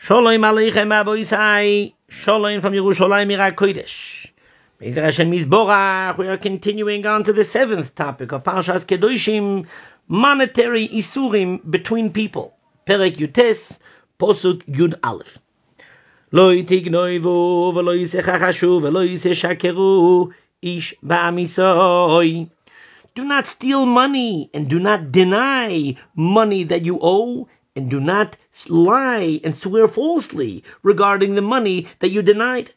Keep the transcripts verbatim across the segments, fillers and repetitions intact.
Shalom Aleichem Aboisai. Shalom from Yerushalayim Ira Kodesh. Be'ezer Hashem Yisborach. We are continuing on to the seventh topic of Parshas Kedoshim, monetary isurim between people. Perek Yutes, Posuk Yud Aleph. Lo tignoivu v'lo yisechachashu v'lo yiseshakeru ish ba'amisoi. Do not steal money and do not deny money that you owe, and do not lie and swear falsely regarding the money that you denied.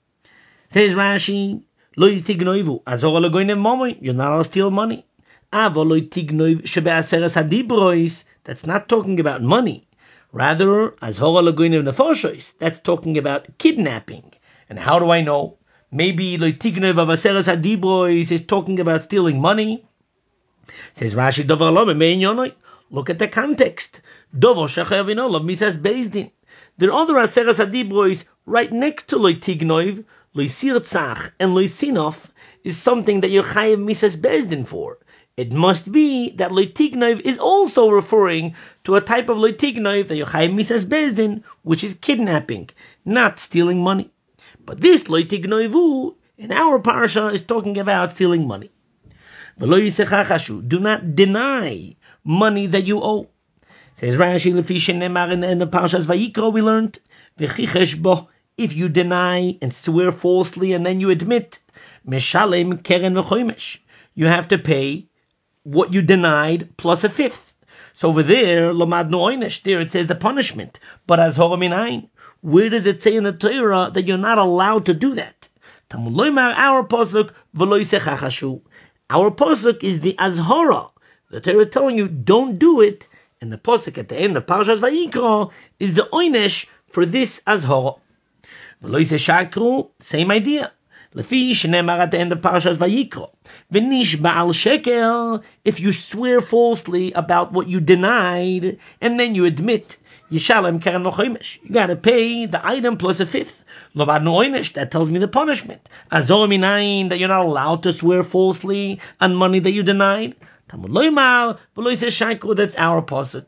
Says Rashi, Lo tignoivu azor lo goynev momoy. You're not allowed to steal money. Avo lo tignoiv shebe'aseres hadibrois. That's not talking about money. Rather, azor lo goynev nefoshois. That's talking about kidnapping. And how do I know? Maybe lo tignoiv avaseres hadibrois is talking about stealing money. Says Rashi, Dovar lo me'mein yonoi. Look at the context. Dovo shachayavino lo misas bezdin. There are other aseres hadibrois right next to lo tignoiv. Lo sirtzach and lo sinof is something that you're chayav misas bezdin for. It must be that lo tignoiv is also referring to a type of lo tignoiv that you're chayav misas bezdin, which is kidnapping, not stealing money. But this lo tignoivu in our parsha is talking about stealing money. V'lo yisechachashu. Do not deny money that you owe. Says Rashi, lefi shenemar in the parshas Vayikra we learned, v'chichesh bo. If you deny and swear falsely and then you admit, meshalem keren v'chomesh. You have to pay what you denied plus a fifth. So over there, lomadnu oynesh, there it says the punishment. But as horominayin, where does it say in the Torah that you're not allowed to do that? Tamud loymar, our pasuk, v'lo yisechachashu. Our pasuk is the azhara. The Torah is telling you don't do it, and the pasuk at the end of Parshas Vayikra is the oynesh for this azhara. V'lo yiseshakru, same idea. Lefi shenemar at the end of Parshas Vayikra, v'nish ba'al sheker. If you swear falsely about what you denied, and then you admit, yishalem keren v'chomesh. You got to pay the item plus a fifth. Lo ba'adnu oynesh, that tells me the punishment. Azor minayin, that you're not allowed to swear falsely on money that you denied. Tamud loymar v'lo yiseshakru. That's our pasuk.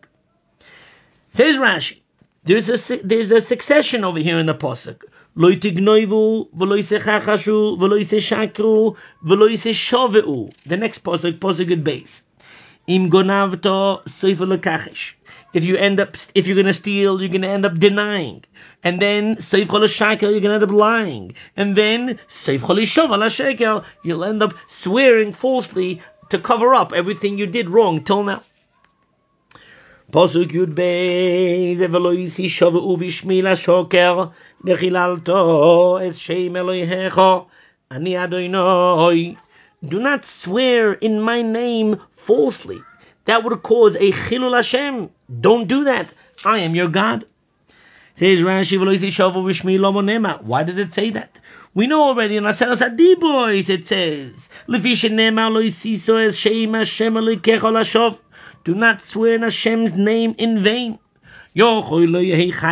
Says Rashi, there's a there's a succession over here in the pasuk. Lo tignoivu v'lo yisechachashu v'lo yiseshakru v'lo yiseshoveu. The next pasuk, pasuk at base. Im gonavto soifel lekachish. If you end up, if you're going to steal, you're going to end up denying. And then, seif chol shekel, you're going to end up lying. And then, seif chol shov shekel, you'll end up swearing falsely to cover up everything you did wrong till now. Pasuk Yud Beis, v'lo yisi shoveu v'shmi lashoker, v'chilalto es shem Elohecha, ani Adonai. Do not swear in my name falsely. That would cause a chilul Hashem. Don't do that. I am your God. Says Rashi, v'lo yisi shoveu v'shmi lo monema. Why did it say that? We know already in Aseres Hadibros it says, lefi shenemar lo yisiso es shem Hashem Elokecha lashov. Do not swear in Hashem's name in vain. You may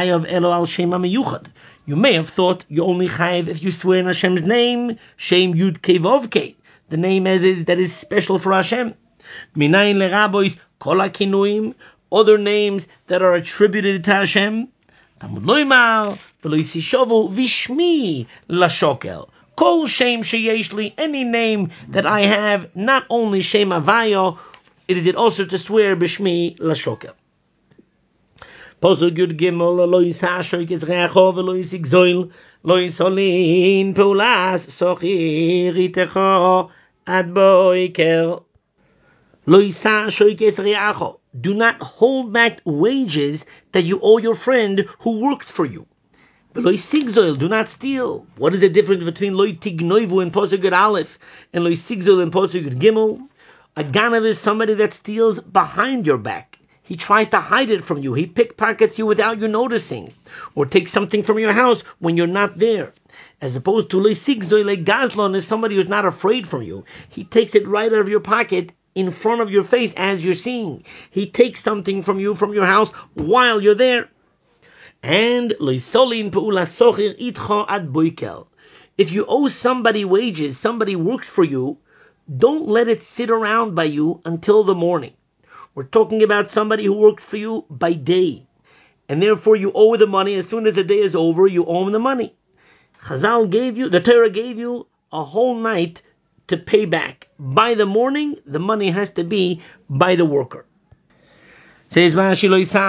have thought you only chayav if you swear in Hashem's name, Shem Yud Kei Vav Kei, the name that is, that is special for Hashem. Minayin lerabois kol hakinuim, other names that are attributed to Hashem. Tamud loymar v'lo yisishovu v'shmi lashokel. Kol shem sheyesh li, any name that I have, not only Shem Avayo, it is it also to swear b'shmi lashokel. Posuk Yud Gimel, lo yisashoik es reacho v'lo yisigzoil, lo yisolin peulas sochir itecho ad boiker. Lo yisashoik es reacho. Do not hold back wages that you owe your friend who worked for you. V'lo yisigzoil, do not steal. What is the difference between lo tignoivu in Posuk Yud Aleph and lo yisigzoil in Posuk Yud Gimel? A ganav is somebody that steals behind your back. He tries to hide it from you. He pickpockets you without you noticing. Or takes something from your house when you're not there. As opposed to le'sigzoi le'gazlon is somebody who's not afraid from you. He takes it right out of your pocket in front of your face as you're seeing. He takes something from you from your house while you're there. And le'solin pe'ula sochir itcho ad boikel. If you owe somebody wages, somebody worked for you, don't let it sit around by you until the morning. We're talking about somebody who worked for you by day. and therefore you owe the money. As soon as the day is over, you owe him the money. Chazal gave you, the Torah gave you a whole night to pay back. By the morning, the money has to be by the worker. Says Rashi,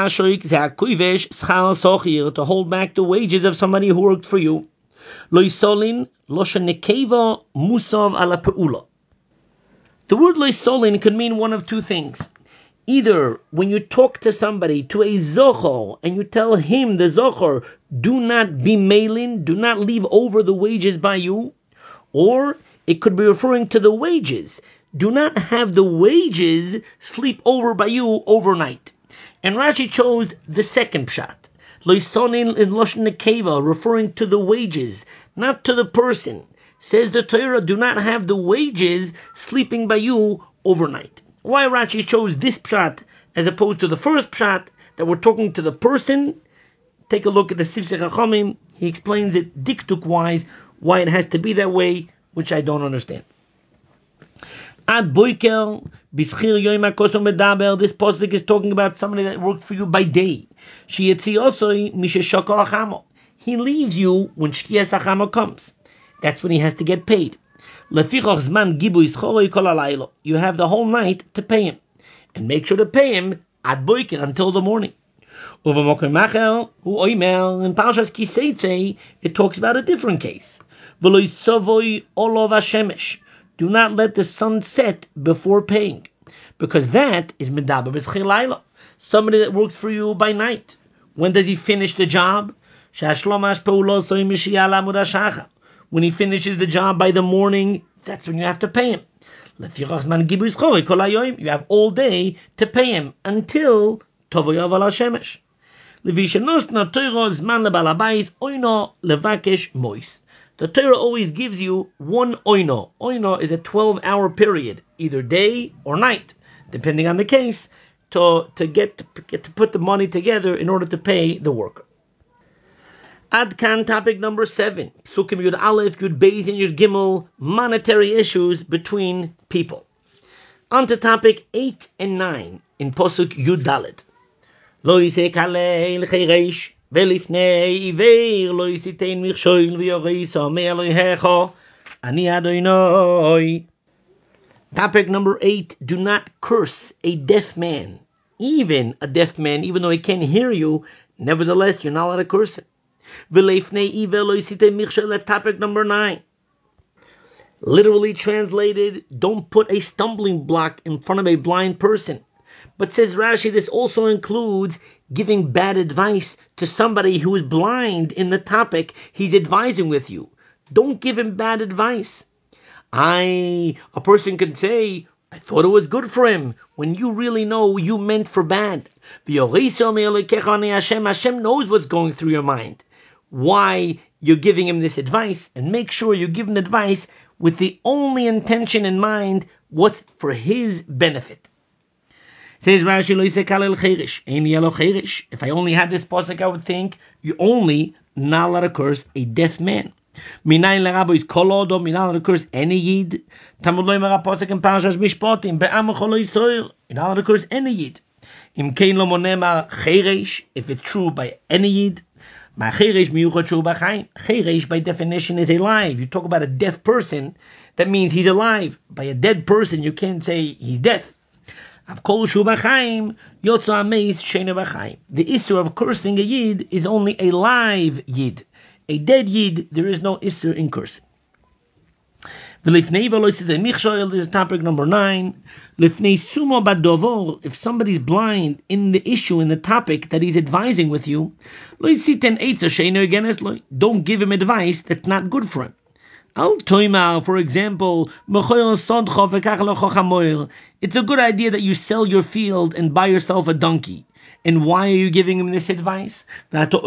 to hold back the wages of somebody who worked for you. The word loisolin could mean one of two things. Either when you talk to somebody, to a zochor, and you tell him, the zochor, do not be mailin, do not leave over the wages by you, or it could be referring to the wages. Do not have the wages sleep over by you overnight. And Rashi chose the second pshat. Loisonin in Loshen Nekeva, referring to the wages, not to the person. Says the Torah, do not have the wages sleeping by you overnight. Why Rashi chose this pshat as opposed to the first pshat, that we're talking to the person? Take a look at the Sifsei Chachamim. He explains it diktuk wise, why it has to be that way, which I don't understand. Ad boikel bischir yoyim hakosom medaber. This pasuk is talking about somebody that worked for you by day. Sheyetzi osoi misheshokol achamo. He leaves you when shkiyas achamo comes. That's when he has to get paid. Lefichoch zman gibu ischoroi kol halaylo. You have the whole night to pay him, and make sure to pay him ad boiker until the morning. Uvamokim macher hu oimer. In Parshas Kiseitze, it talks about a different case. V'lo yisovoi olov hashemesh. Do not let the sun set before paying, because that is medaber b'schir layla. Somebody that worked for you by night. When does he finish the job? When he finishes the job by the morning, that's when you have to pay him. You have all day to pay him until tovoyav al hashemesh. The Torah always gives you one oino. Oino is a twelve-hour period, either day or night, depending on the case, to, to get to get to put the money together in order to pay the worker. Adkan, topic number seven. Psukim Yud Aleph, Yud Beis, and Yud Gimel, monetary issues between people. On to topic eight and nine in Posuk Yud Dalet. Lo yisek alei l'cheireish. Velifnei iveir lo yisitein michshoil v'yorisa me'elohecha ani Adonai. Topic number eight. Do not curse a deaf man. Even a deaf man, even though he can't hear you, nevertheless, you're not allowed to curse him. Velifnei iveir lo yisitein michshoil. Topic number nine. Literally translated, don't put a stumbling block in front of a blind person. But says Rashi, this also includes giving bad advice to somebody who is blind in the topic he's advising with you. Don't give him bad advice. I, a person could say, I thought it was good for him, when you really know you meant for bad. Hashem knows what's going through your mind. Why you're giving him this advice, and make sure you give him advice with the only intention in mind, what's for his benefit. Says Rashi, lo yisek alei l'cheirish, ein yelo cheirish. If I only had this pasuk, I would think you only not allowed to curse a deaf man. Minayin l'rabois kol odom, you're not allowed to curse any yid. Tamud lo yimar pasuk in Parashas Mishpatim, be'amecho lo yisrael, you're not allowed to curse any yid. Im kein lo monema cheirish, if it's true by any yid. Ma cheirish miyuchad shu b'chaim. Cheirish by definition is alive. You talk about a deaf person, that means he's alive. By a dead person, you can't say he's deaf. The issur of cursing a yid is only a live yid. A dead yid, there is no issur in cursing. This is topic number nine. If somebody's blind in the issue, in the topic that he's advising with you, don't give him advice that's not good for him. Al toimar, for example, it's a good idea that you sell your field and buy yourself a donkey. And why are you giving him this advice? Because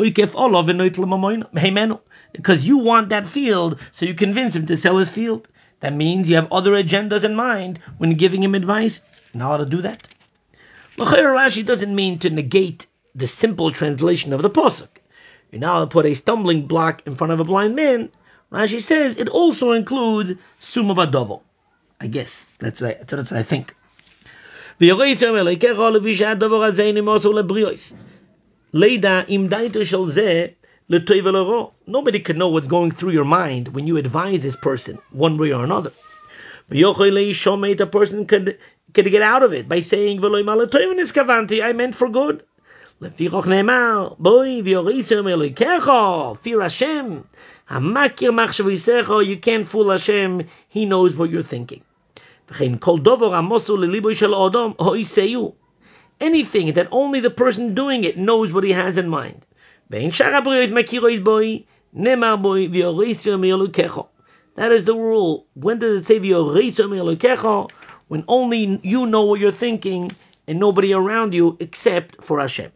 you want that field, so you convince him to sell his field. That means you have other agendas in mind when giving him advice. You're not allowed to do that. Rashi doesn't mean to negate the simple translation of the pasuk. You're not allowed to put a stumbling block in front of a blind man. Rashi says it also includes suma badovo. I guess that's right. That's what I think. Leida im daito shel zeh l'toiv v'l'ro. Nobody can know what's going through your mind when you advise this person one way or another. The person could, could get out of it by saying, I meant for good. Fear Hashem. You can't fool Hashem. He knows what you're thinking. Anything that only the person doing it knows what he has in mind. That is the rule. When does it say when only you know what you're thinking and nobody around you except for Hashem?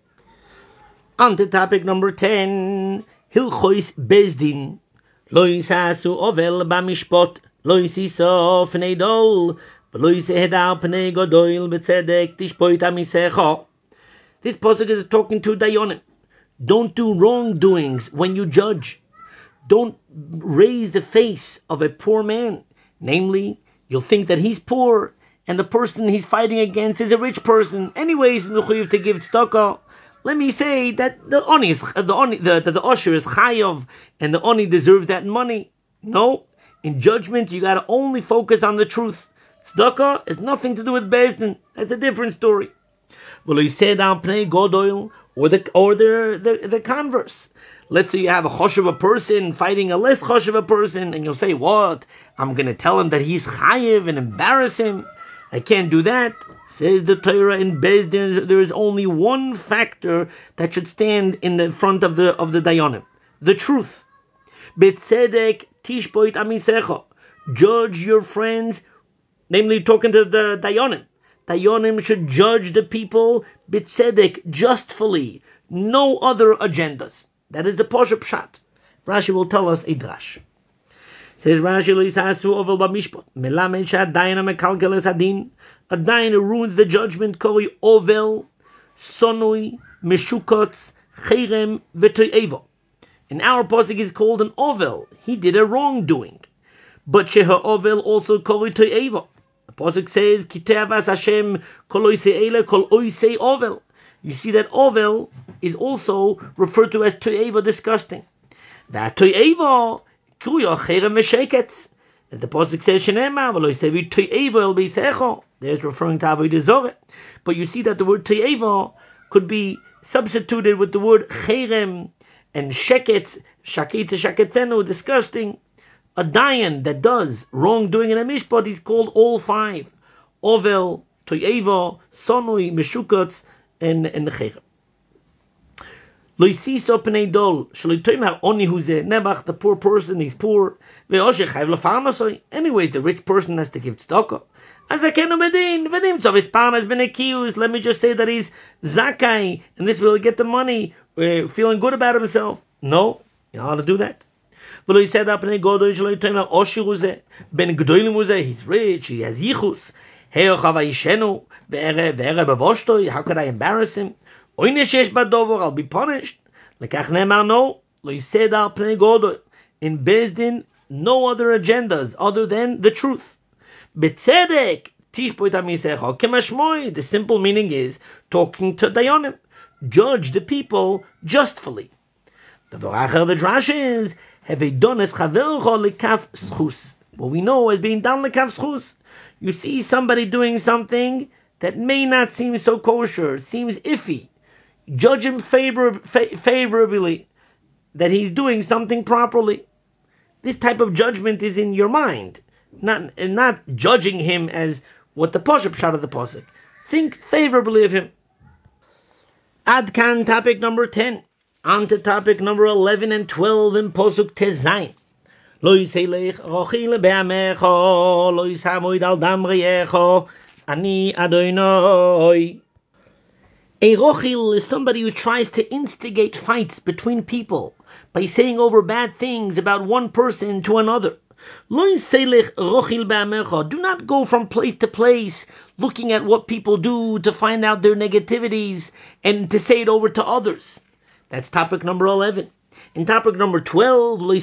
On to topic number ten. Hilchois Bezdin. Lo yisasu ovel b'mishpot. Lo yisiso fnei dol. V'lo yisehedar pnei godoil b'tzedek tishpoit amisecho. This pasuk is talking to Dayonim. Don't do wrongdoings when you judge. Don't raise the face of a poor man. Namely, you'll think that he's poor and the person he's fighting against is a rich person. Anyways, to give tzedakah. Let me say that the oni is the oni the the, the usher is chayav and the oni deserves that money. No, in judgment you got to only focus on the truth. Tzedakah has nothing to do with bezdin. That's a different story. Well, he said on pnei godoil or the or the, the the converse. Let's say you have a choshev person fighting a less choshev person, and you'll say, "What? I'm going to tell him that he's chayiv and embarrass him. I can't do that." Says the Torah in Bezdin, there is only one factor that should stand in the front of the of the dayanim: the truth. Betzedek tishpoit amisecha. Judge your friends, namely talking to the dayanim. Dayanim should judge the people betzedek, justfully, no other agendas. That is the Poshup Pshat. Rashi will tell us a drash. Says Rashi, Lo yisasu ovel b'mishpot. Melamed she'adayin mekalkeles adin. A dayan who ruins the judgment. Kori ovel, sonui, meshukotz, cherem, v'toyevo. In our pasuk is called an ovel. He did a wrongdoing. But sheha ovel also kori toyevo. The pasuk says, Kitevas Hashem kol oisei ele kol oisei ovel. You see that ovel is also referred to as to'eva, disgusting. That to'eva, kuya cherem v'sheketz. As the pasuk says, Shenema, v'lo yisevi to'eva el b'yisecho. There's referring to avodah zorah. But you see that the word to'eva could be substituted with the word cherem and sheketz, shakit shaketzenu, disgusting. A dayan that does wrongdoing in a mishpat is called all five: ovel, to'eva, sonui, meshukotz, and and cherem. Lo yisiso pnei dol, shelo yitomer oni huze nebach, the poor person, he's poor. Ve'oshe chayv lefarnosoi. Anyways, the rich person has to give tzedakah. As I can medin, v'nimtzov his pan has been accused. Let me just say that he's zakai, and this will get the money, uh, feeling good about himself. No, you know how to do that. V'lo yiseda pnei godol, shelo yitomer oshi huze ben gdolim huze. He's rich, he has yichus. How could I embarrass him? I'll be punished. No. In Bezdin, no other agendas other than the truth. The simple meaning is talking to Dayanim. Judge the people justfully. The drash is what we know as being done lekaf schus. You see somebody doing something that may not seem so kosher, seems iffy. Judge him favor, fa- favorably that he's doing something properly. This type of judgment is in your mind, not not judging him as what the Poshup Pshat of the pasuk. Think favorably of him. Adkan, topic number ten. On to topic number eleven and twelve in Posuk Tezayin. Lo yiselech rochil be'amecho, lo yisamoid al dam reyecho, ani Adonai. A rochil is somebody who tries to instigate fights between people by saying over bad things about one person to another. Lo yiselech rochil be'amecho. Do not go from place to place looking at what people do to find out their negativities and to say it over to others. That's topic number eleven. In topic number twelve, do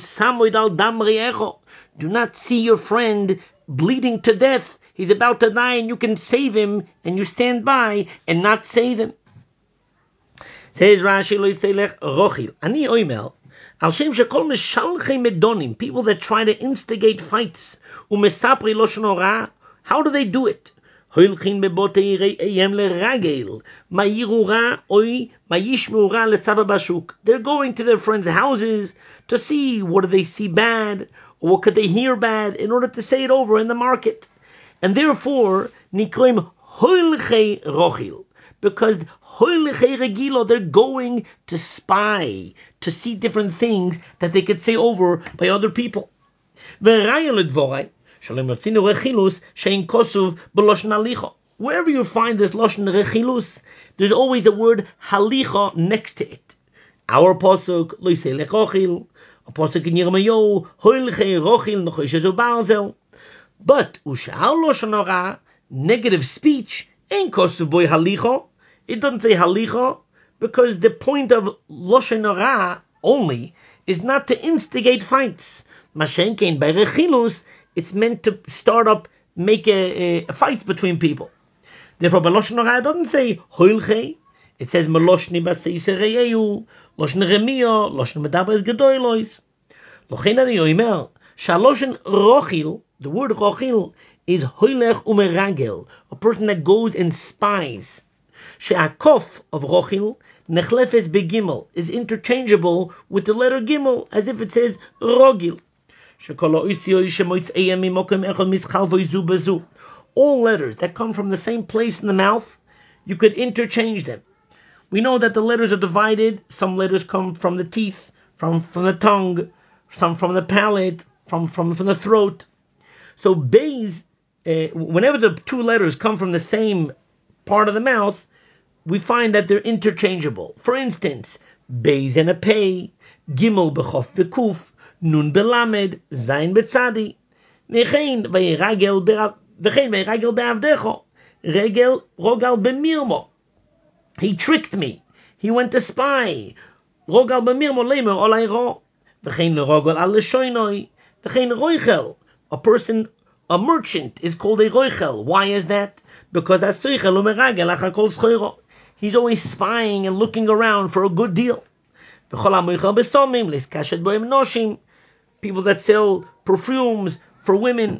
not see your friend bleeding to death. He's about to die and you can save him, and you stand by and not save him. Says Rashi, lo yiselech rochil. Ani oimel. Al shem shekol meshalchei medonim, people that try to instigate fights. Umesapri loshen hora. How do they do it? Hoilchin bebotei re'eyem leragel. Mayiru ra oi mayishmu ra lesaba bashuk. They're going to their friends' houses to see what do they see bad, or what could they hear bad, in order to say it over in the market. And therefore, nikroim hoilchei rochil. Because hoilchei regilo, they're going to spy, to see different things that they could say over by other people. Wherever you find this lashon rechilus, there's always a word halicha next to it. Our pasuk lo yiselech rochil, a pasuk in Yirmiyahu hoilchei rochil nechoshes u'barzel. But ushal lashon hara, negative speech, ain't kosuv boy halicha. It doesn't say halicha, because the point of lashon hara only is not to instigate fights. Mashenkein by rechilus, it's meant to start up, make a, a, a fights between people. Therefore, by lashon hara it doesn't say hoilchei. It says meloshni b'seisei reyehu, lashon remiyah, lashon medabres gedolos. Lochen ani oimer shaloshen rochil. The word rochil is hoilech umeragel, a person that goes and spies. She'akof of rochil, nechlefes begimel, is interchangeable with the letter gimel, as if it says rogil. All letters that come from the same place in the mouth, you could interchange them. We know that the letters are divided. Some letters come from the teeth, from, from the tongue, some from the palate, from, from, from the throat. So beis, uh, whenever the two letters come from the same part of the mouth, we find that they're interchangeable. For instance, beis and a pei, gimel b'chof v'kuf, nun belamed, zayin betzadi, nechein v'yiragel be'avdecho, regel rogal bemirmo. He tricked me. He went to spy. Rogal bemirmo lemer olayro, v'chein lerogal al leshoinoi, v'chein roichel. A person, a merchant, is called a roichel. Why is that? Because asoichel umeragel achakol schoiro. He's always spying and looking around for a good deal. People that sell perfumes for women,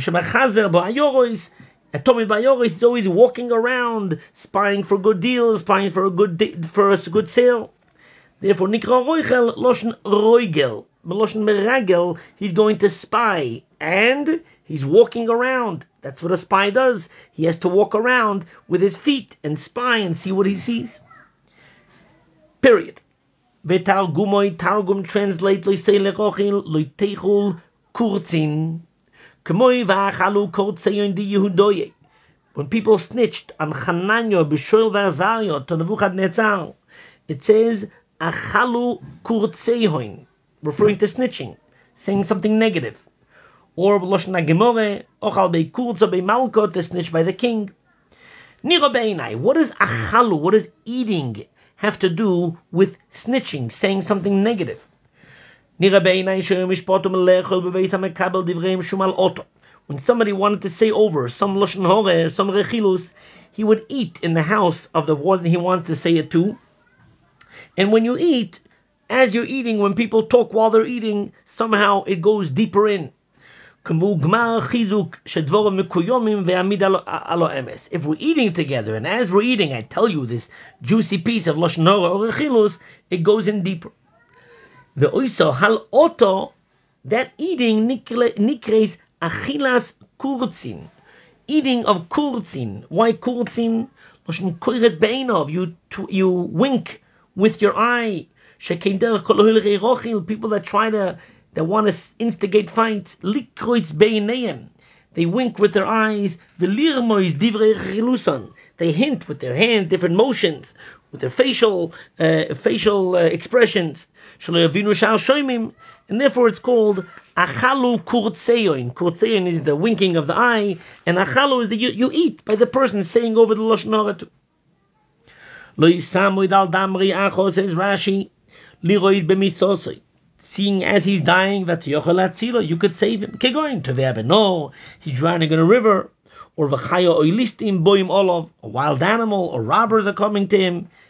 Atomi Bayoris is always walking around, spying for good deals, spying for a good di- for a good sale. Therefore, Nikra Roichel Loshen Roigel, Loshen Meragel, he's going to spy, and he's walking around. That's what a spy does. He has to walk around with his feet and spy and see what he sees. Period. Vetargumoi Targum translate Loisei Lerochil Loitechul Kurzin. Kemoi Vachalu Kortseyon Di Yehudoye. When people snitched on Hananiah, Bishoel Vazario to Nebuchadnezzar, it says Achalu Kurzeihoin, referring to snitching, saying something negative. Or Loshen HaGemore, Ochal Bei Kurza Bei Malko, to snitch by the king. Niro Beinai, what does Achalu, what does eating have to do with snitching, saying something negative? When somebody wanted to say over some Loshen Hore, some Rechilus, he would eat in the house of the one he wanted to say it to. And when you eat, as you're eating, when people talk while they're eating, somehow it goes deeper in. If we're eating together, and as we're eating, I tell you this juicy piece of Lashon Hora or Rechilus, it goes in deeper. The oiso hal oto, that eating nikres achilas kurzin, eating of kurzin. Why kurzin? Lashon koiret beinov, you you wink with your eye. Shekeider kol rochil, people that try to that want to instigate fights. Likroitz beineim, they wink with their eyes. Velirmois divrei chilusan, they hint with their hand, different motions, with their facial uh, facial uh, expressions. And therefore it's called achalu kurtseyon. Kurtseyon is the winking of the eye, and achalu is the you, you eat by the person saying over the lashon hora too. Lo yisamoid al damri acho, says Rashi, liroid b'misosoi, seeing as he's dying, that you could save him. Kegoin to no, he's drowning in a river, or v'chayo oilistim boim olov, a wild animal, or robbers are coming to him.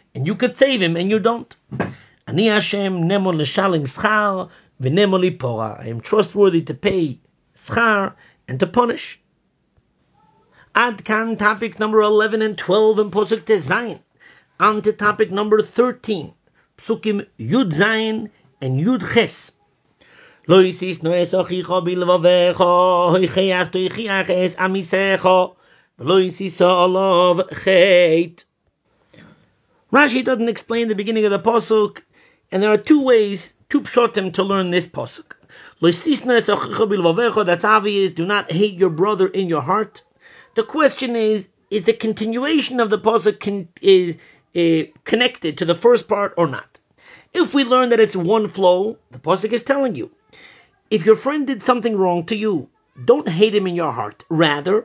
and you could save him, and you don't. Ani Hashem nemo l'shalim schar v'nemo lipora. I am trustworthy to pay schar and to punish. Ad kan topic number eleven and twelve in Posuk Tezayin. On to topic number thirteen. Psukim Yud Zayin and Yud Ches. Lo yisis no es ochicha bilvavecha hoicheach toichiach es amisecha v'lo yisis olav chet. Rashi doesn't explain the beginning of the Posuk, and there are two ways, two pshotim to learn this Posuk. Lo yisis no es ochicha bilvavecha, that's obvious, do not hate your brother in your heart. The question is, is the continuation of the Pasuk con- is uh, connected to the first part or not? If we learn that it's one flow, the Pasuk is telling you, if your friend did something wrong to you, don't hate him in your heart. Rather,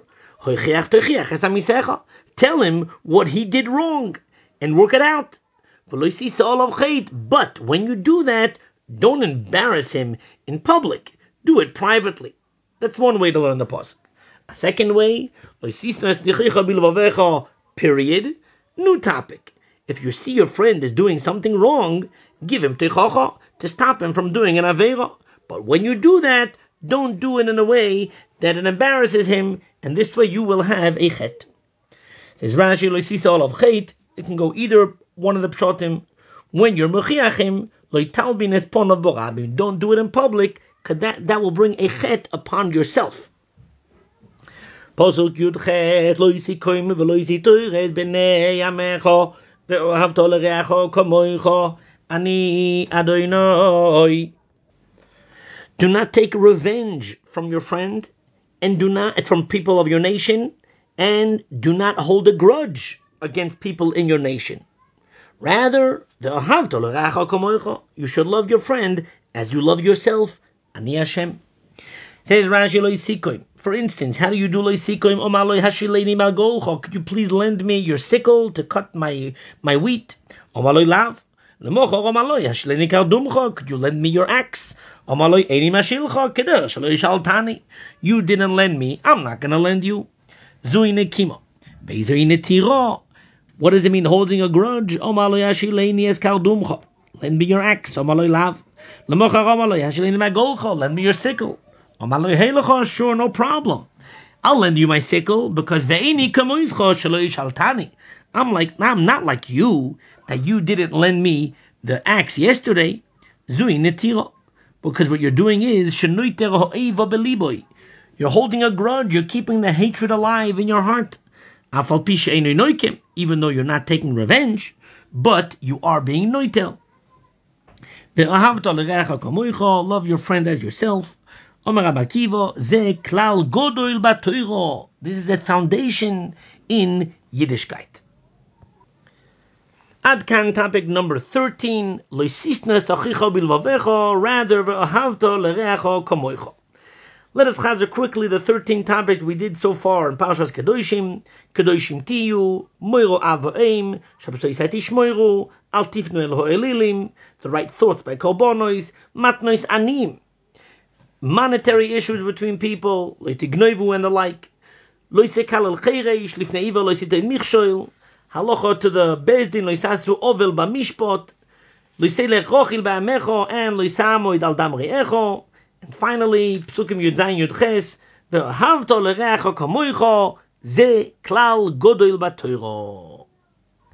tell him what he did wrong and work it out. But when you do that, don't embarrass him in public. Do it privately. That's one way to learn the Pasuk. A second way, period, new topic. If you see your friend is doing something wrong, give him techacha to stop him from doing an aveira. But when you do that, don't do it in a way that it embarrasses him, and this way you will have a chet. Says Rashi, lo yisisa olav chet, it can go either one of the pshatim. When you're mechiachim, lo yitalbin es ponav borabim, don't do it in public, because that, that will bring a chet upon yourself. Posuk Yud Ches lo yisi koim v'lo yisi toires b'nei yamecho ve'ohavto l'reacho kamoicho ani Adonai. Do not take revenge from your friend, and do not from people of your nation, and do not hold a grudge against people in your nation. Rather, ve'ohavto l'reacho kamoicho, you should love your friend as you love yourself. Ani Hashem. Says Rashi lo yisi koim. For instance, how do you do lo yisikoim omaloi hashileini malgolcho? Could you please lend me your sickle to cut my my wheat? Omaloi lav. Lemocho omaloi hashileini kardumcho. Could you lend me your axe? Omaloi eini mashilcho keder shelo yishaltani. You didn't lend me, I'm not going to lend you. Zui nekimo. Beizui netiro. What does it mean holding a grudge? Omaloi hashileini es kardumcho. Lend me your axe. Omaloi lav. Lemocho omaloi hashileini malgolcho. Lend me your sickle. Sure, no problem. I'll lend you my sickle because I'm like I'm not like you that you didn't lend me the axe yesterday. Because what you're doing is you're holding a grudge, you're keeping the hatred alive in your heart. Even though you're not taking revenge, but you are being noitel. Love your friend as yourself. This is a foundation in Yiddishkeit. Ad kan topic number thirteen. Rather, let us chazer quickly the thirteen topics we did so far in Parshas Kedoshim. Kedoshim tiyu, moiro avoim, shabtoisat ishmoiru, al tifnu el ho'elilim, the right thoughts by kolbonois, matnois anim. Monetary issues between people, and the like. Halacha to the Bezdin, loisasu ovel b'mishpot, loiselech rochil ba'amecho, and loisamoid al dam re'echo. And finally, Psukim Yud Zayin Yud Ches, ve'ahavto l'reacho kamoicho, ze klal godoil b'toiro.